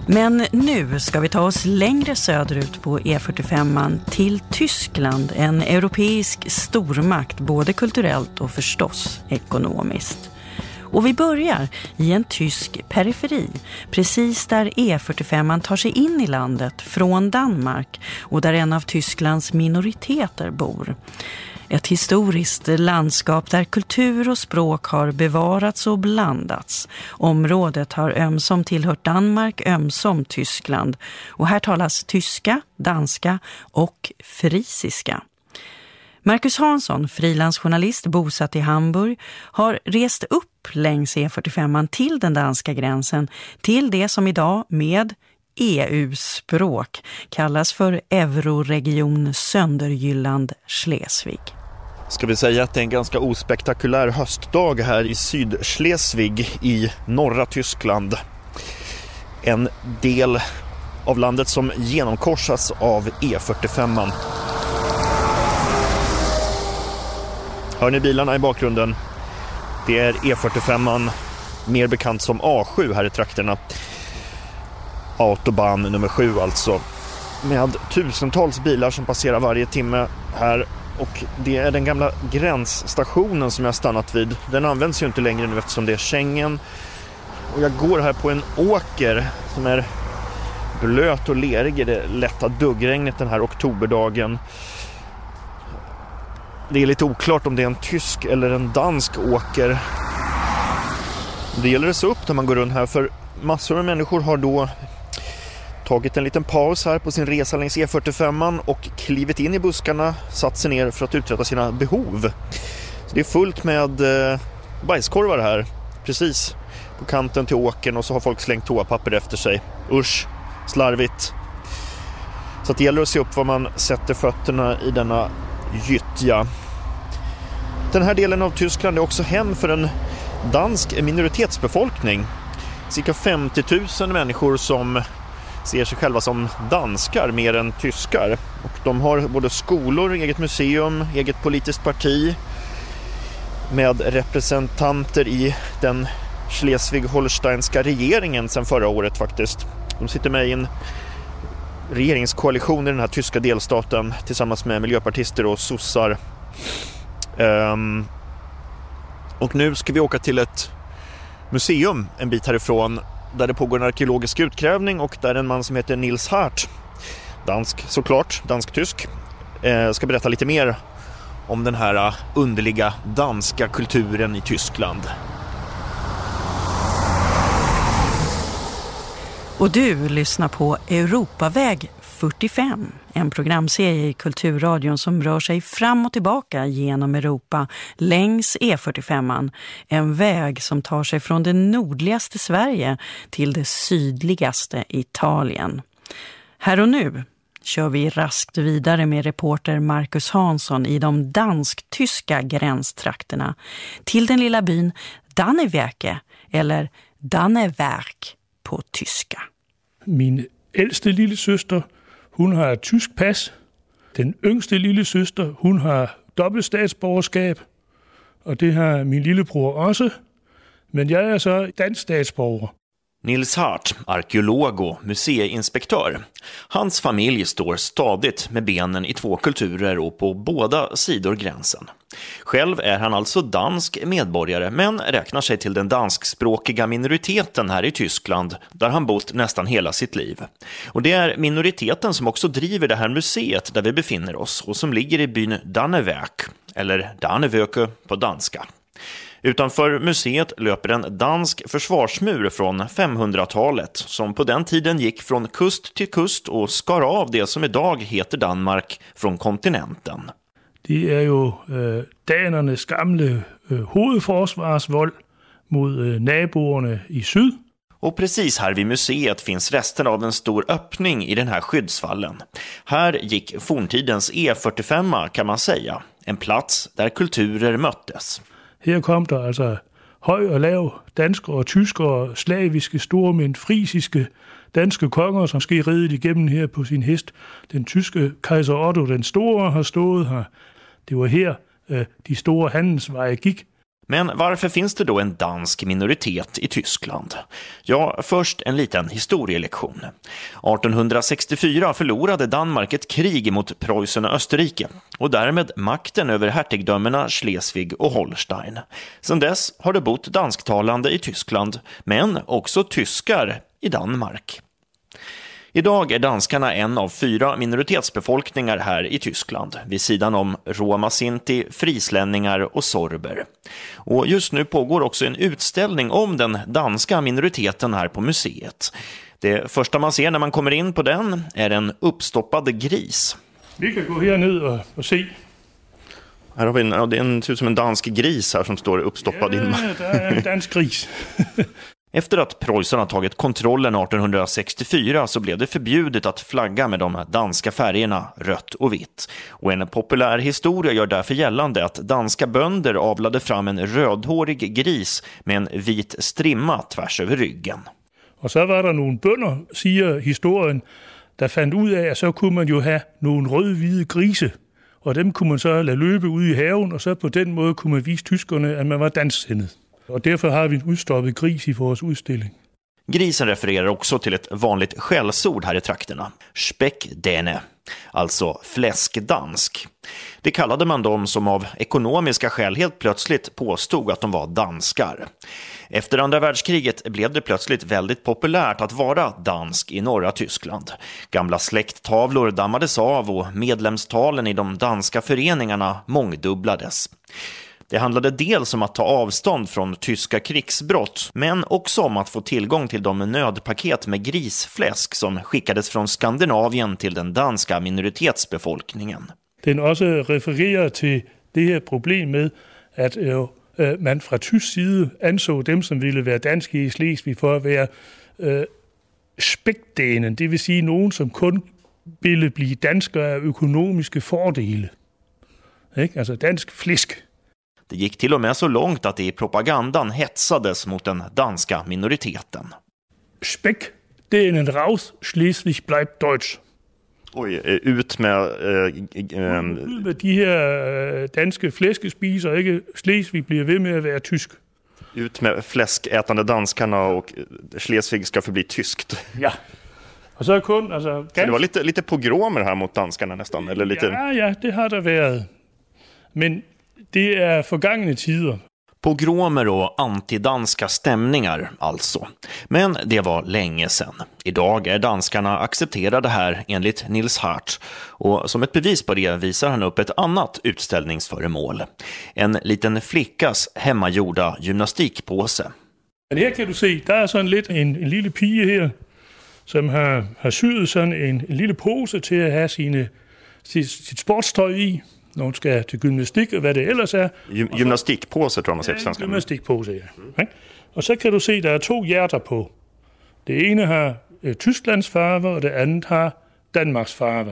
Men nu ska vi ta oss längre söderut på E45 till Tyskland, en europeisk stormakt både kulturellt och förstås ekonomiskt. Och vi börjar i en tysk periferi, precis där E45 tar sig in i landet från Danmark och där en av Tysklands minoriteter bor. Ett historiskt landskap där kultur och språk har bevarats och blandats. Området har ömsom tillhört Danmark, ömsom Tyskland. Och här talas tyska, danska och frisiska. Marcus Hansson, frilansjournalist bosatt i Hamburg, har rest upp längs E45 till den danska gränsen till det som idag med EU-språk kallas för Euroregion Sönderjylland-Schleswig. Ska vi säga att det är en ganska ospektakulär höstdag här i Sydschleswig i norra Tyskland. En del av landet som genomkorsas av E45. Hör ni bilarna i bakgrunden? Det är E45, mer bekant som A7 här i trakterna. Autobahn nummer 7 alltså. Med tusentals bilar som passerar varje timme här. Och det är den gamla gränsstationen som jag har stannat vid. Den används ju inte längre nu eftersom det är Schengen. Och jag går här på en åker som är blöt och lerig i det lätta duggregnet den här oktoberdagen. Det är lite oklart om det är en tysk eller en dansk åker. Det gäller att se upp när man går runt här, för massor av människor har då tagit en liten paus här på sin resa längs E45 och klivit in i buskarna, satt sig ner för att uträtta sina behov. Så det är fullt med bajskorvar här, precis på kanten till åkern, och så har folk slängt toapapper efter sig. Usch, slarvigt. Så det gäller att se upp var man sätter fötterna i denna gyttja. Den här delen av Tyskland är också hem för en dansk minoritetsbefolkning. Cirka 50 000 människor som ser sig själva som danskar mer än tyskar. Och de har både skolor, eget museum, eget politiskt parti med representanter i den Schleswig-Holsteinska regeringen sedan förra året faktiskt. De sitter med i en regeringskoalition i den här tyska delstaten tillsammans med miljöpartister och sossar. Och nu ska vi åka till ett museum en bit härifrån där det pågår en arkeologisk utgrävning och där en man som heter Nils Hart, dansk såklart, dansk-tysk, ska berätta lite mer om den här underliga danska kulturen i Tyskland. Och du lyssnar på Europaväg 45, en programserie i Kulturradion som rör sig fram och tillbaka genom Europa längs E45, en väg som tar sig från det nordligaste Sverige till det sydligaste Italien. Här och nu kör vi raskt vidare med reporter Marcus Hansson i de dansk-tyska gränstrakterna till den lilla byn Dannevirke, eller Danneverk på tyska. Min ældste lille søster, hun har tysk pas. Den yngste lille søster, hun har dobbelt statsborgerskab. Og det har min lillebror også. Men jeg er så dansk statsborger. Nils Hart, arkeolog och museiinspektör. Hans familj står stadigt med benen i två kulturer och på båda sidor gränsen. Själv är han alltså dansk medborgare men räknar sig till den danskspråkiga minoriteten här i Tyskland där han bott nästan hela sitt liv. Och det är minoriteten som också driver det här museet där vi befinner oss och som ligger i byn Dannevirke, eller Dannevirke på danska. Utanför museet löper en dansk försvarsmur från 500-talet som på den tiden gick från kust till kust och skar av det som idag heter Danmark från kontinenten. Det är ju danernes gamle hovedforsvarsvold mot naboerne i syd. Och precis här vid museet finns resten av en stor öppning i den här skyddsvallen. Här gick forntidens E45 kan man säga, en plats där kulturer möttes. Her kom der altså høj og lav, danskere og tyskere, slaviske stormænd, frisiske, danske konger, som skal ride igennem her på sin hest. Den tyske kejser Otto den Store har stået her. Det var her, de store handelsveje gik. Men varför finns det då en dansk minoritet i Tyskland? Ja, först en liten historielektion. 1864 förlorade Danmark ett krig mot Preussen och Österrike och därmed makten över hertigdömena Schleswig och Holstein. Sedan dess har det bott dansktalande i Tyskland, men också tyskar i Danmark. Idag är danskarna en av 4 minoritetsbefolkningar här i Tyskland, vid sidan om roma-sinti, frislänningar och sorber. Och just nu pågår också en utställning om den danska minoriteten här på museet. Det första man ser när man kommer in på den är en uppstoppad gris. Vi kan gå här ner och se. Här har vi det ser ut som en dansk gris här som står uppstoppad in. Ja, det är en dansk gris. Efter att Preussen har tagit kontrollen 1864 så blev det förbjudet att flagga med de danska färgerna rött och vitt. Och en populär historia gör därför gällande att danska bönder avlade fram en rödhårig gris med en vit strimma tvärs över ryggen. Och så var det nogle bønder, siger historien, der fandt ud af, at så kunne man jo have nogle rød-hvide grise. Og dem kunne man så lade løbe ud i haven, og så på den måde kunne man vise tyskerne, at man var dansksindet. Och därför har vi en utstoppad gris i vår utställning. Grisen refererar också till ett vanligt skällsord här i trakterna. Speckdäne, alltså fläskdansk. Det kallade man dem som av ekonomiska skäl helt plötsligt påstod att de var danskar. Efter andra världskriget blev det plötsligt väldigt populärt att vara dansk i norra Tyskland. Gamla släkttavlor dammades av och medlemstalen i de danska föreningarna mångdubblades. Det handlade dels om att ta avstånd från tyska krigsbrott, men också om att få tillgång till de nödpaket med grisfläsk som skickades från Skandinavien till den danska minoritetsbefolkningen. Den också refererar till det här problem med att man från tysk sida ansåg dem som ville vara danska i Slesvig för att vara speckdänen, det vill säga någon som kun ville bli danskar av ekonomiska fördelar. Alltså dansk fläsk. Det gick till och med så långt att det i propagandan hetsades mot den danska minoriteten. Speck, det är en raus, Schleswig bleibt deutsch. Oj, ut med... Ud med de här danska fläskespisar, ikke? Schleswig blir ved med att vara tysk. Ut med fläskätande danskarna och Schleswig ska förbli tyskt. Ja. Och så kun, alltså... Så det var lite pogromer här mot danskarna nästan, eller lite... Ja, det har det varit. Men det är förgångna tider. Pogromer och antidanska stämningar alltså. Men det var länge sedan. Idag är danskarna accepterade här enligt Nils Hart. Och som ett bevis på det visar han upp ett annat utställningsföremål. En liten flickas hemmagjorda gymnastikpåse. Men här kan du se, där är sådan lidt en lille pige her, som har syet sådan en lille pose til at have sit sportstøj i. Når hun skal til gymnastik og hvad det ellers er. Gymnastikpåse tror jag man säger på svenska. Gymnastikpåse, ja. Och så kan du se, der er 2 hjärter på. Det ene har Tysklands farver, och det andet har Danmarks farver.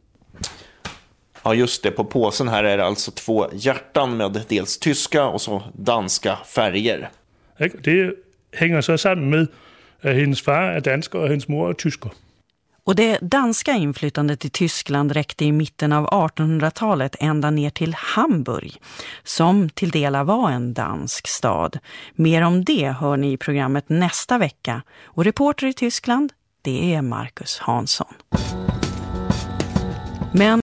Ja, just det. På påsen här är det alltså 2 hjärtan med dels tyska och så danska färger. Det hänger så samman med att hennes far är dansker och hennes mor är tysker. Och det danska inflytandet i Tyskland räckte i mitten av 1800-talet ända ner till Hamburg, som till delar var en dansk stad. Mer om det hör ni i programmet nästa vecka. Och reporter i Tyskland, det är Marcus Hansson. Men